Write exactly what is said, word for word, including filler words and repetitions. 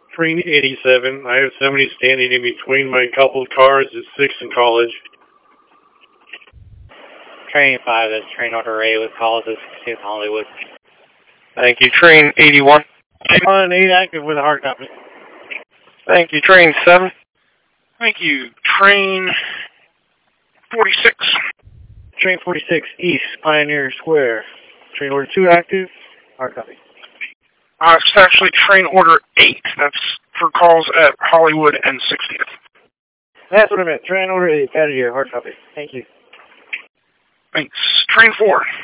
Train eighty-seven. I have somebody standing in between my coupled cars at sixth and College. Train five, that's train order A with calls at sixteenth Hollywood. Thank you. Train eighty-one. On eight active with a hard copy. Thank you. Train seven. Thank you. Train forty-six. Train forty-six, East Pioneer Square. Train order two active, hard copy. Uh, it's actually train order eight. That's for calls at Hollywood and sixtieth. That's what I meant. Train order eight, got it here, hard copy. Thank you. Thanks. Train four.